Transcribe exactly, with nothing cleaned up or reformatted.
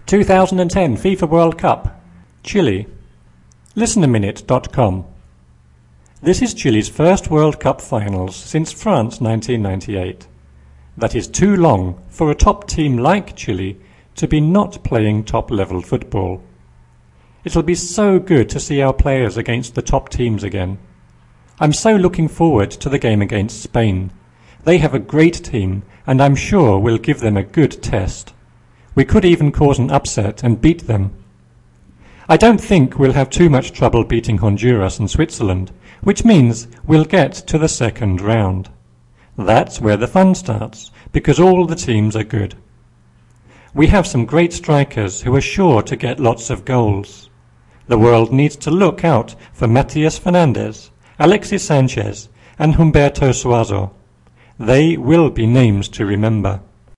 two thousand ten FIFA World Cup, Chile. listen a minute dot com. This is Chile's first World Cup finals since France nineteen ninety-eight. That is too long for a top team like Chile to be not playing top-level football. It'll be so good to see our players against the top teams again. I'm so looking forward to the game against Spain. They have a great team, and I'm sure we'll give them a good test. We could even cause an upset and beat them. I don't think we'll have too much trouble beating Honduras and Switzerland, which means we'll get to the second round. That's where the fun starts, because all the teams are good. We have some great strikers who are sure to get lots of goals. The world needs to look out for Matias Fernandez, Alexis Sanchez, and Humberto Suazo. They will be names to remember.